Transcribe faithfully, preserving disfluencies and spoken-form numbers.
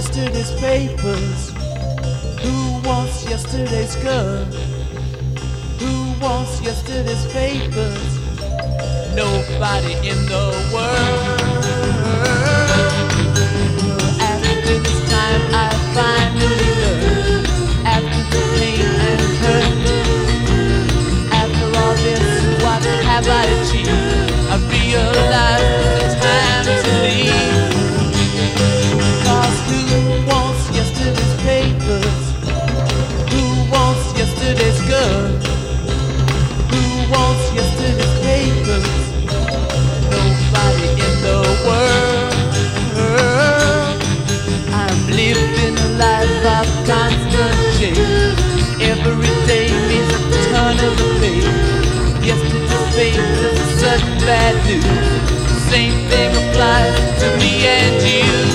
yesterday's papers? Who wants yesterday's girl? Who wants yesterday's papers? Nobody in the world. After this time I finally learned. After the pain and hurt, after all this, what have I achieved? I realize it's time to leave. Cause who wants yesterday's papers? Who wants yesterday's girl? Who wants yesterday's papers? Nobody in the world. I'm living a life of constant change. Every day means a turn of the page. Yesterday's papers is sudden bad news. Same thing applies to me and you.